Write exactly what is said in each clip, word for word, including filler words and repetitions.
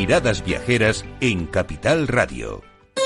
Miradas Viajeras en Capital Radio.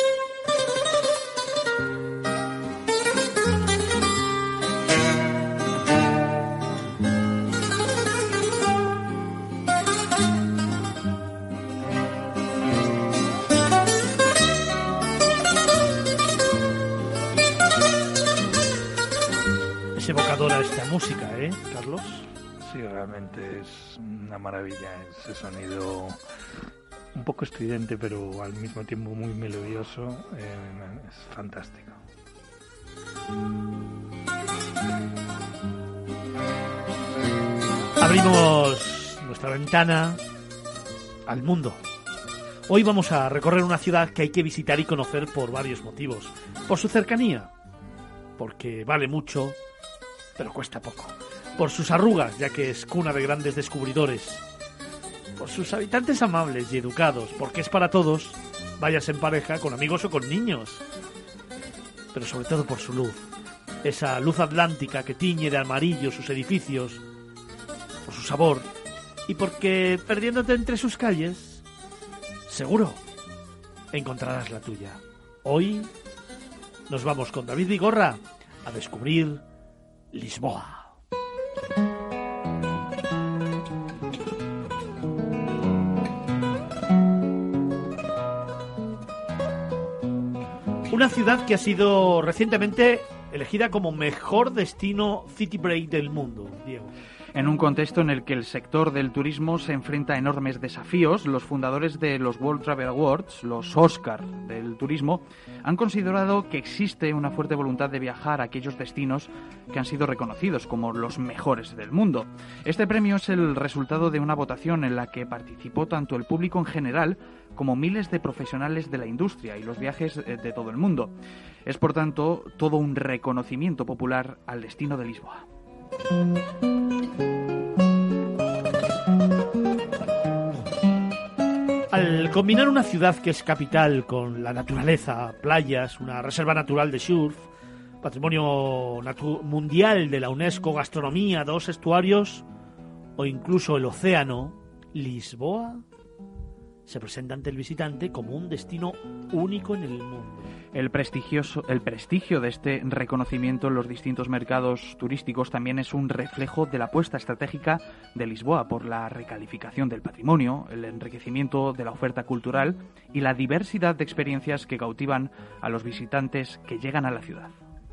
Es evocadora esta música, ¿eh, Carlos? Sí, realmente es una maravilla ese sonido un poco estridente, pero al mismo tiempo muy melodioso. Eh, es fantástico. Abrimos nuestra ventana al mundo. Hoy vamos a recorrer una ciudad que hay que visitar y conocer por varios motivos. Por su cercanía, porque vale mucho, pero cuesta poco. Por sus arrugas, ya que es cuna de grandes descubridores. Por sus habitantes amables y educados, porque es para todos, vayas en pareja, con amigos o con niños. Pero sobre todo por su luz. Esa luz atlántica que tiñe de amarillo sus edificios. Por su sabor. Y porque, perdiéndote entre sus calles, seguro encontrarás la tuya. Hoy nos vamos con David Vigorra a descubrir Lisboa. Una ciudad que ha sido recientemente elegida como mejor destino city break del mundo, Diego. En un contexto en el que el sector del turismo se enfrenta a enormes desafíos, los fundadores de los World Travel Awards, los Oscar del turismo, han considerado que existe una fuerte voluntad de viajar a aquellos destinos que han sido reconocidos como los mejores del mundo. Este premio es el resultado de una votación en la que participó tanto el público en general como miles de profesionales de la industria y los viajes de todo el mundo. Es, por tanto, todo un reconocimiento popular al destino de Lisboa. Al combinar una ciudad que es capital con la naturaleza, playas, una reserva natural de surf, patrimonio natu- mundial de la UNESCO, gastronomía, dos estuarios o incluso el océano, Lisboa se presenta ante el visitante como un destino único en el mundo. El prestigioso, el prestigio de este reconocimiento en los distintos mercados turísticos también es un reflejo de la apuesta estratégica de Lisboa por la recalificación del patrimonio, el enriquecimiento de la oferta cultural y la diversidad de experiencias que cautivan a los visitantes que llegan a la ciudad.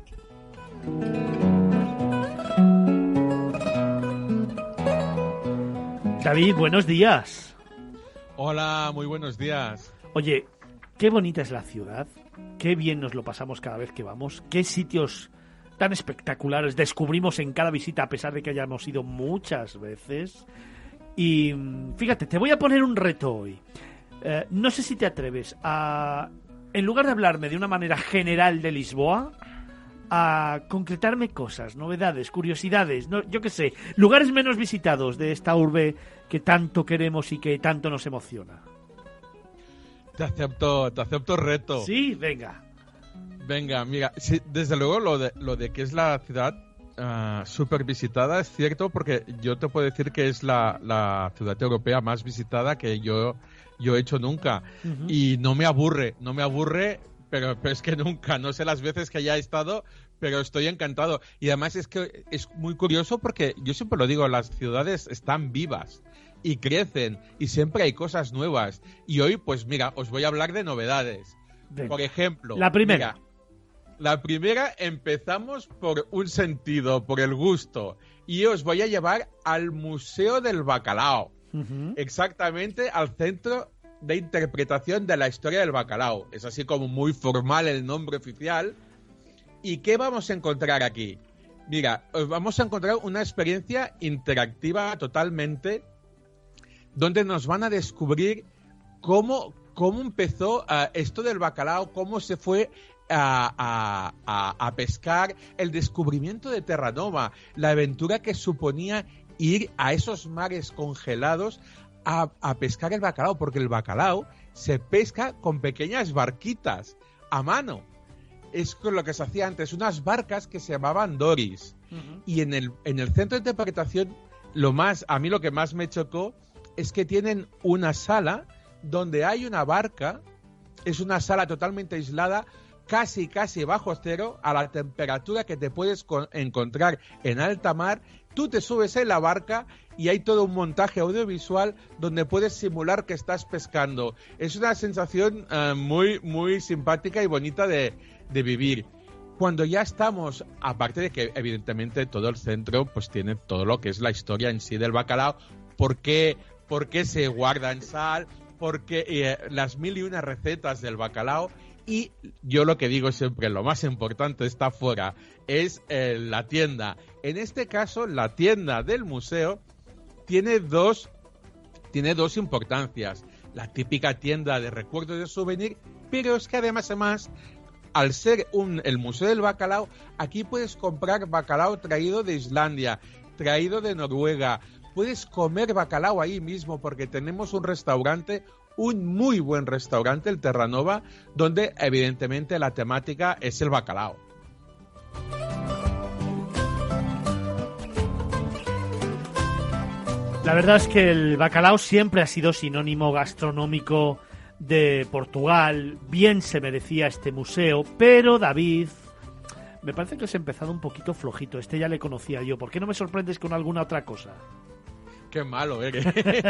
David, buenos días. Hola, muy buenos días. Oye, qué bonita es la ciudad, qué bien nos lo pasamos cada vez que vamos, qué sitios tan espectaculares descubrimos en cada visita a pesar de que hayamos ido muchas veces. Y fíjate, te voy a poner un reto hoy. Eh, no sé si te atreves a, en lugar de hablarme de una manera general de Lisboa, a concretarme cosas, novedades, curiosidades, no, yo qué sé, lugares menos visitados de esta urbe que tanto queremos y que tanto nos emociona. Te acepto, te acepto reto. Sí, venga. Venga, mira, sí, desde luego lo de, lo de que es la ciudad uh, súper visitada es cierto, porque yo te puedo decir que es la, la ciudad europea más visitada que yo, yo he hecho nunca. Uh-huh. Y no me aburre, no me aburre... Pero, pero es que nunca, no sé las veces que haya estado, pero estoy encantado. Y además es que es muy curioso porque yo siempre lo digo, las ciudades están vivas y crecen y siempre hay cosas nuevas. Y hoy, pues mira, os voy a hablar de novedades. Venga. Por ejemplo, la primera. Mira, la primera empezamos por un sentido, por el gusto. Y os voy a llevar al Museo del Bacalao. Uh-huh. Exactamente al centro de interpretación de la historia del bacalao. Es así como muy formal el nombre oficial. ¿Y qué vamos a encontrar aquí? Mira, vamos a encontrar una experiencia interactiva totalmente, donde nos van a descubrir cómo, cómo empezó uh, esto del bacalao, cómo se fue a, a, a, a pescar, el descubrimiento de Terranova, la aventura que suponía ir a esos mares congelados A, a pescar el bacalao, porque el bacalao se pesca con pequeñas barquitas a mano. Es con lo que se hacía antes, unas barcas que se llamaban doris. Uh-huh. Y en el, en el centro de interpretación, lo más, a mí lo que más me chocó es que tienen una sala donde hay una barca, es una sala totalmente aislada, casi, casi bajo cero, a la temperatura que te puedes con- encontrar en alta mar. Tú te subes en la barca y hay todo un montaje audiovisual donde puedes simular que estás pescando. Es una sensación uh, muy, muy simpática y bonita de, de vivir. Cuando ya estamos, aparte de que evidentemente todo el centro pues tiene todo lo que es la historia en sí del bacalao, por qué, por qué se guarda en sal, porque eh, las mil y una recetas del bacalao. Y yo lo que digo siempre, lo más importante está fuera, es eh, la tienda. En este caso, la tienda del museo tiene dos, tiene dos importancias. La típica tienda de recuerdos de souvenir, pero es que además, además al ser un, el Museo del Bacalao, aquí puedes comprar bacalao traído de Islandia, traído de Noruega. Puedes comer bacalao ahí mismo porque tenemos un restaurante, un muy buen restaurante, el Terranova, donde evidentemente la temática es el bacalao. La verdad es que el bacalao siempre ha sido sinónimo gastronómico de Portugal. Bien se merecía este museo, pero David, me parece que has empezado un poquito flojito. Este ya le conocía yo. ¿Por qué no me sorprendes con alguna otra cosa? Qué malo eres.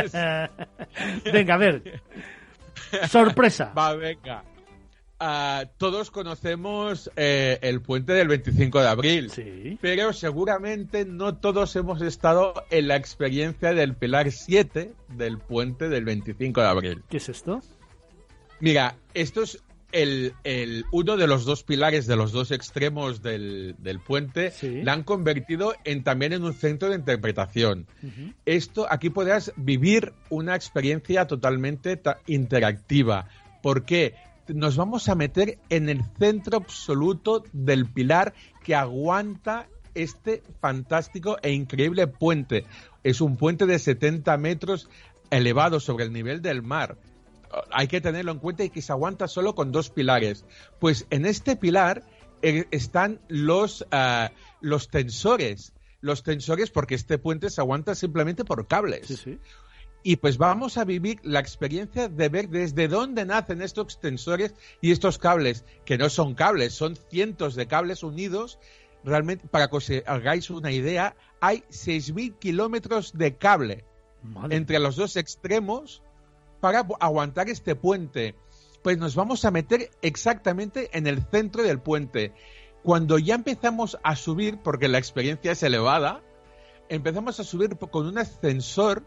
Venga, a ver. Sorpresa. Va, venga. Uh, todos conocemos eh, el puente del veinticinco de abril, Sí. pero seguramente no todos hemos estado en la experiencia del Pilar siete del puente del veinticinco de abril. ¿Qué es esto? Mira, esto es el, el uno de los dos pilares de los dos extremos del, del puente. Sí. La han convertido en, también en un centro de interpretación. Uh-huh. Esto, aquí podrás vivir una experiencia totalmente ta- interactiva. ¿Por qué? Nos vamos a meter en el centro absoluto del pilar que aguanta este fantástico e increíble puente. Es un puente de setenta metros elevado sobre el nivel del mar. Hay que tenerlo en cuenta y que se aguanta solo con dos pilares. Pues en este pilar eh, están los, uh, los tensores. Los tensores porque este puente se aguanta simplemente por cables. Sí, sí. Y pues vamos a vivir la experiencia de ver desde dónde nacen estos tensores y estos cables, que no son cables, son cientos de cables unidos. Realmente, para que os hagáis una idea, hay seis mil kilómetros de cable Madre. entre los dos extremos para aguantar este puente. Pues nos vamos a meter exactamente en el centro del puente. Cuando ya empezamos a subir, porque la experiencia es elevada, empezamos a subir con un ascensor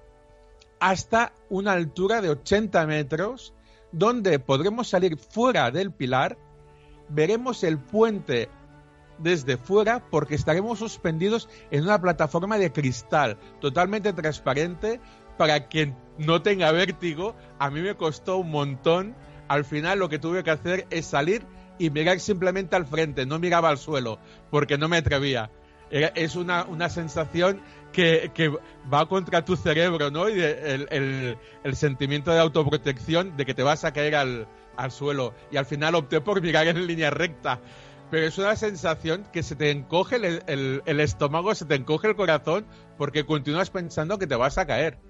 hasta una altura de ochenta metros, donde podremos salir fuera del pilar, veremos el puente desde fuera porque estaremos suspendidos en una plataforma de cristal totalmente transparente para que no tenga vértigo. A mí me costó un montón. Al final lo que tuve que hacer es salir y mirar simplemente al frente, no miraba al suelo porque no me atrevía. Es una, una sensación que, que va contra tu cerebro, ¿no? Y de, el, el, el sentimiento de autoprotección de que te vas a caer al, al suelo. Y al final opté por mirar en línea recta. Pero es una sensación que se te encoge el, el, el estómago, se te encoge el corazón, porque continúas pensando que te vas a caer.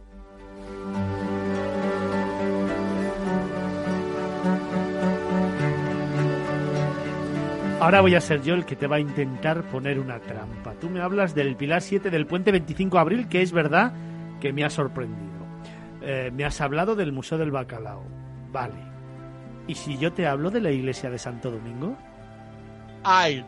Ahora voy a ser yo el que te va a intentar poner una trampa. Tú me hablas del Pilar siete del puente veinticinco de abril, que es verdad que me ha sorprendido. Eh, me has hablado del Museo del Bacalao. Vale. ¿Y si yo te hablo de la iglesia de Santo Domingo? ¡Ay!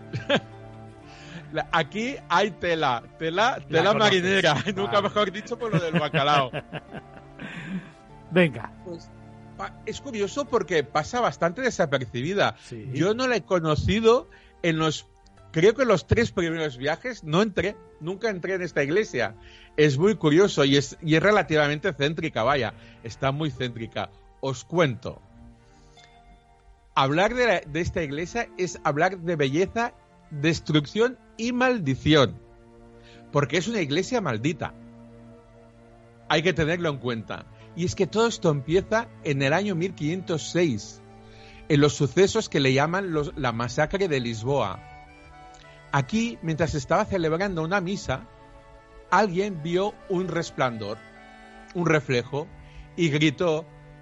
Aquí hay tela, tela, tela La marinera. conoces. Nunca Vale. mejor dicho por lo del bacalao. Venga. Pues es curioso porque pasa bastante desapercibida. Sí. Yo no la he conocido en los, creo que en los tres primeros viajes no entré, nunca entré en esta iglesia. Es muy curioso y es, y es relativamente céntrica, vaya, está muy céntrica. Os cuento. Hablar de, la, de esta iglesia es hablar de belleza, destrucción y maldición. Porque es una iglesia maldita. Hay que tenerlo en cuenta. Y es que todo esto empieza en el año mil quinientos seis, en los sucesos que le llaman los, la masacre de Lisboa. Aquí, mientras estaba celebrando una misa, alguien vio un resplandor, un reflejo, y gritó: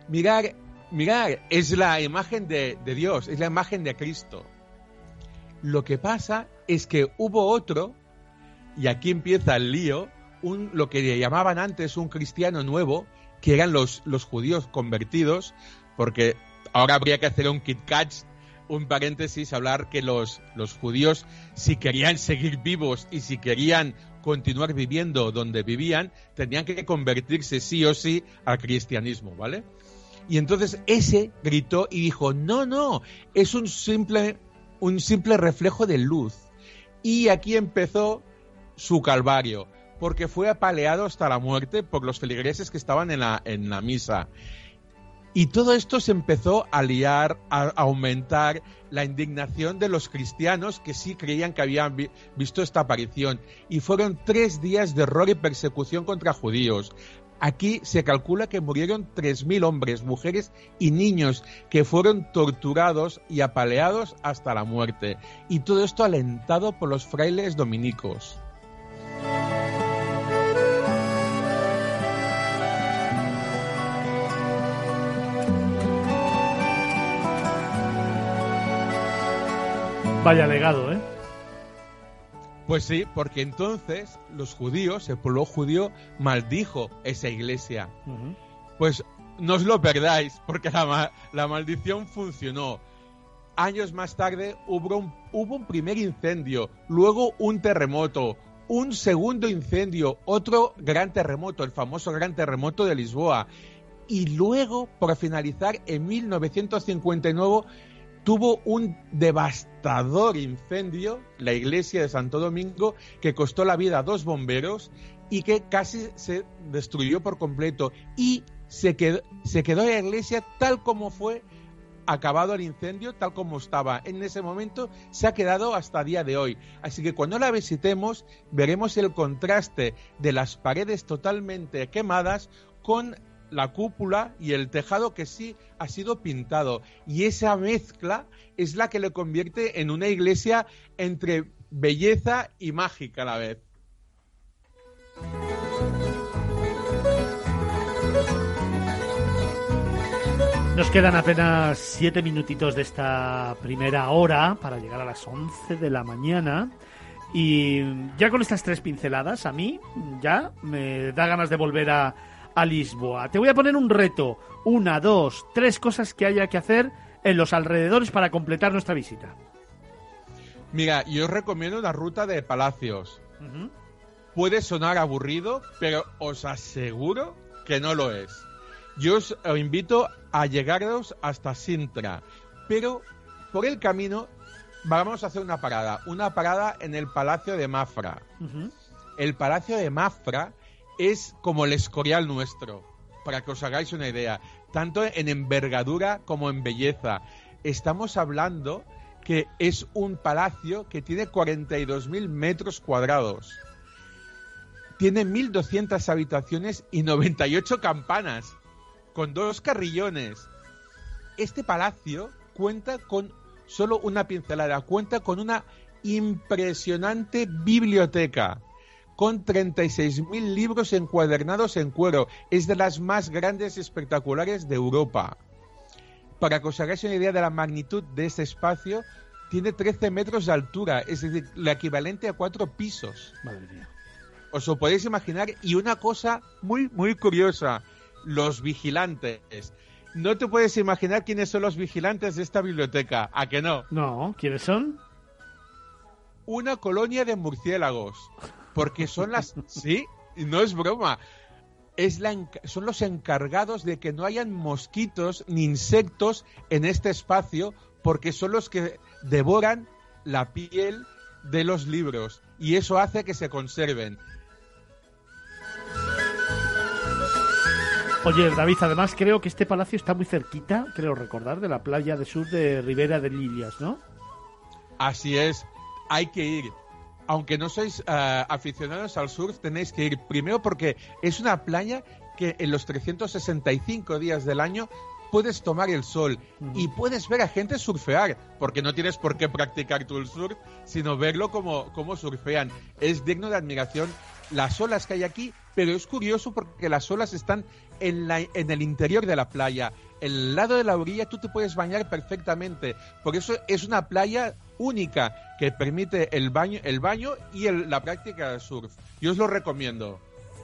Mirar, mirar, es la imagen de, de Dios, es la imagen de Cristo. Lo que pasa es que hubo otro, y aquí empieza el lío, un, lo que llamaban antes un cristiano nuevo, que eran los, los judíos convertidos, porque ahora habría que hacer un Kit Kat, un paréntesis, hablar que los, los judíos, si querían seguir vivos y si querían continuar viviendo donde vivían, tenían que convertirse sí o sí al cristianismo, ¿vale? Y entonces ese gritó y dijo, no, no, es un simple, un simple reflejo de luz. Y aquí empezó su calvario, porque fue apaleado hasta la muerte por los feligreses que estaban en la, en la misa. Y todo esto se empezó a liar, a aumentar la indignación de los cristianos que sí creían que habían vi- visto esta aparición. Y fueron tres días de horror y persecución contra judíos. Aquí se calcula que murieron tres mil hombres, mujeres y niños que fueron torturados y apaleados hasta la muerte. Y todo esto alentado por los frailes dominicos. Vaya legado, ¿eh? Pues sí, porque entonces los judíos, el pueblo judío, maldijo esa iglesia. Uh-huh. Pues no os lo perdáis, porque la, ma- la maldición funcionó. Años más tarde hubo un, hubo un primer incendio, luego un terremoto, un segundo incendio, otro gran terremoto, el famoso gran terremoto de Lisboa. Y luego, por finalizar, en mil novecientos cincuenta y nueve... tuvo un devastador incendio, la iglesia de Santo Domingo, que costó la vida a dos bomberos y que casi se destruyó por completo. Y se quedó, se quedó la iglesia tal como fue acabado el incendio, tal como estaba en ese momento, se ha quedado hasta el día de hoy. Así que cuando la visitemos, veremos el contraste de las paredes totalmente quemadas con la cúpula y el tejado que sí ha sido pintado, y esa mezcla es la que le convierte en una iglesia entre belleza y mágica a la vez. Nos quedan apenas siete minutitos de esta primera hora para llegar a las once de la mañana. Y ya con estas tres pinceladas, a mí ya me da ganas de volver a a Lisboa. Te voy a poner un reto. Una, dos, tres cosas que haya que hacer en los alrededores para completar nuestra visita. Mira, yo os recomiendo una ruta de palacios. Uh-huh. Puede sonar aburrido, pero os aseguro que no lo es. Yo os invito a llegaros hasta Sintra, pero por el camino vamos a hacer una parada. Una parada en el Palacio de Mafra. Uh-huh. El Palacio de Mafra es como el Escorial nuestro, para que os hagáis una idea, tanto en envergadura como en belleza. Estamos hablando que es un palacio que tiene cuarenta y dos mil metros cuadrados. Tiene mil doscientas habitaciones y noventa y ocho campanas, con dos carrillones. Este palacio cuenta con, solo una pincelada, cuenta con una impresionante biblioteca, con treinta y seis mil libros encuadernados en cuero. Es de las más grandes y espectaculares de Europa. Para que os hagáis una idea de la magnitud de este espacio, tiene trece metros de altura, es decir, lo equivalente a cuatro pisos. Madre mía. Os lo podéis imaginar. Y una cosa muy, muy curiosa, los vigilantes. No te puedes imaginar quiénes son los vigilantes de esta biblioteca, ¿a que no? No, ¿quiénes son? Una colonia de murciélagos. Porque son las... Sí, no es broma. Es la, son los encargados de que no hayan mosquitos ni insectos en este espacio, porque son los que devoran la piel de los libros. Y eso hace que se conserven. Oye, David, además creo que este palacio está muy cerquita, creo recordar, de la playa de sur de Ribera de Lillas, ¿no? Así es. Hay que ir. Aunque no sois uh, aficionados al surf, tenéis que ir primero porque es una playa que en los trescientos sesenta y cinco días del año puedes tomar el sol uh-huh. y puedes ver a gente surfear, porque no tienes por qué practicar tú el surf, sino verlo como, como surfean. Es digno de admiración las olas que hay aquí, pero es curioso porque las olas están en, la, en el interior de la playa. El lado de la orilla tú te puedes bañar perfectamente. Por eso es una playa única que permite el baño, el baño y el, la práctica de surf. Yo os lo recomiendo.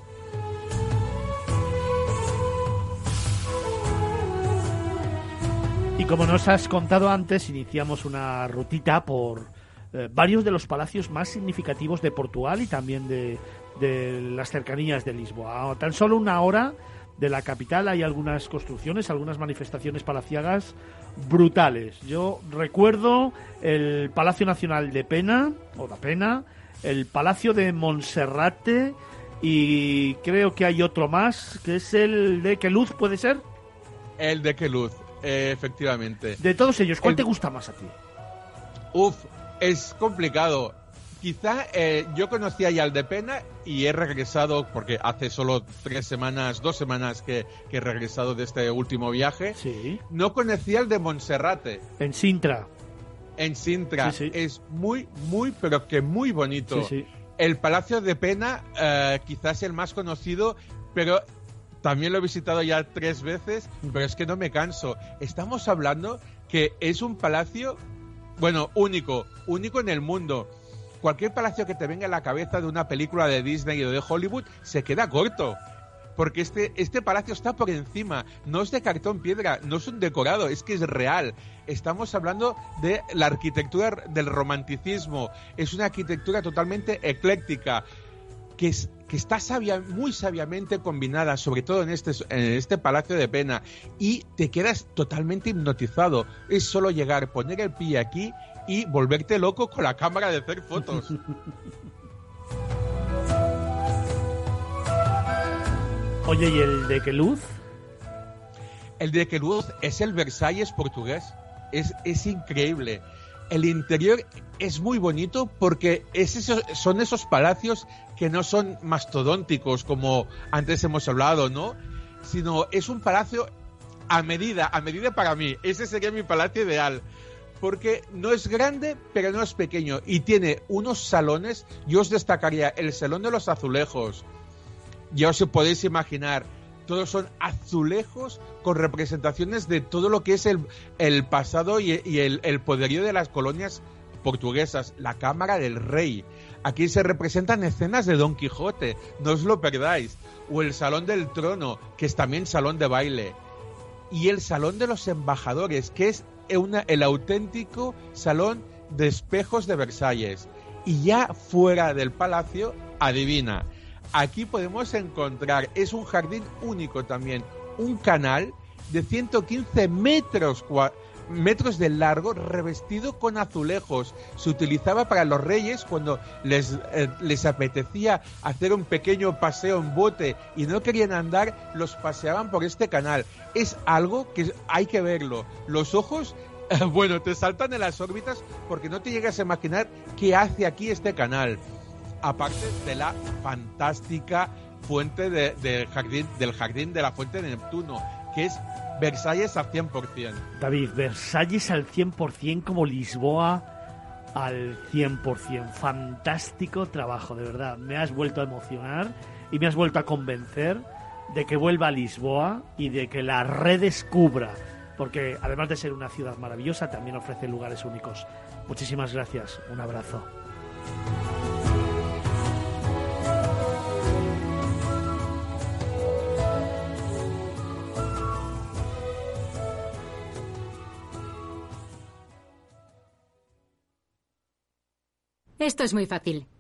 Y como nos has contado antes, iniciamos una rutita por eh, varios de los palacios más significativos de Portugal y también de, de las cercanías de Lisboa. A tan solo una hora de la capital hay algunas construcciones, algunas manifestaciones palaciagas brutales. Yo recuerdo el Palacio Nacional de Pena, o da Pena, el Palacio de Monserrate y creo que hay otro más, que es el de Queluz, ¿puede ser? El de Queluz. Eh, efectivamente. De todos ellos, ¿cuál el... te gusta más a ti? Uf, es complicado. Quizá eh, yo conocía ya el de Pena y he regresado, porque hace solo tres semanas, dos semanas que, que he regresado de este último viaje. Sí. No conocía el de Monserrate. En Sintra. En Sintra. Sí, sí. Es muy, muy, pero que muy bonito. Sí, sí. El Palacio de Pena, eh, quizás el más conocido, pero... También lo he visitado ya tres veces, pero es que no me canso. Estamos hablando que es un palacio, bueno, único, único en el mundo. Cualquier palacio que te venga a la cabeza de una película de Disney o de Hollywood se queda corto. Porque este, este palacio está por encima, no es de cartón piedra, no es un decorado, es que es real. Estamos hablando de la arquitectura del romanticismo, es una arquitectura totalmente ecléctica, que es que está sabia, muy sabiamente combinada, sobre todo en este, en este Palacio de Pena, y te quedas totalmente hipnotizado. Es solo llegar, poner el pie aquí y volverte loco con la cámara de hacer fotos. Oye, ¿y el de Queluz? El de Queluz es el Versalles portugués. Es, es increíble. El interior es muy bonito porque es esos, son esos palacios que no son mastodónticos como antes hemos hablado, ¿no? Sino es un palacio a medida, a medida para mí. Ese sería mi palacio ideal. Porque no es grande, pero no es pequeño. Y tiene unos salones, yo os destacaría el Salón de los Azulejos. Ya os podéis imaginar, todos son azulejos con representaciones de todo lo que es el, el pasado y, y el, el poderío de las colonias portuguesas. La Cámara del Rey. Aquí se representan escenas de Don Quijote, no os lo perdáis. O el Salón del Trono, que es también salón de baile. Y el Salón de los Embajadores, que es una, el auténtico salón de espejos de Versalles. Y ya fuera del palacio, adivina, aquí podemos encontrar, es un jardín único también, un canal de ciento quince metros cuadrados, metros de largo, revestido con azulejos. Se utilizaba para los reyes cuando les, eh, les apetecía hacer un pequeño paseo en bote y no querían andar, los paseaban por este canal. Es algo que hay que verlo. Los ojos, eh, bueno, te saltan en las órbitas porque no te llegas a imaginar qué hace aquí este canal. Aparte de la fantástica fuente de, de jardín, del jardín de la Fuente de Neptuno, que es Versalles al cien por ciento. David, Versalles al cien por ciento como Lisboa al cien por ciento. Fantástico trabajo, de verdad. Me has vuelto a emocionar y me has vuelto a convencer de que vuelva a Lisboa y de que la redescubra, porque además de ser una ciudad maravillosa, también ofrece lugares únicos. Muchísimas gracias. Un abrazo. Esto es muy fácil.